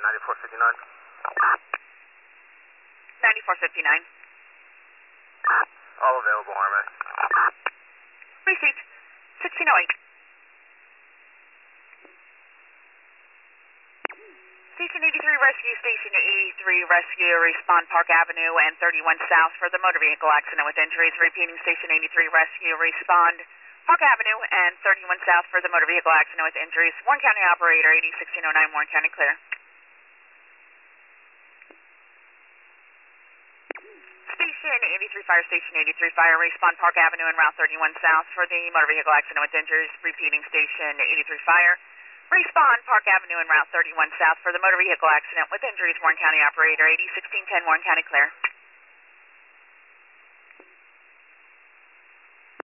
9459. 9459. All available, RMA. Received. 1608. Station 83 Rescue, Station 83 Rescue, respond Park Avenue and 31 South for the motor vehicle accident with injuries. Repeating, Station 83 Rescue, respond Park Avenue and 31 South for the motor vehicle accident with injuries. Warren County operator, 801609, Warren County clear. Station 83 Fire, Station 83 Fire, respond Park Avenue and Route 31 South for the motor vehicle accident with injuries. Repeating, Station 83 Fire. Respond Park Avenue and Route 31 South for the motor vehicle accident with injuries. Warren County operator, 801610, Warren County clear.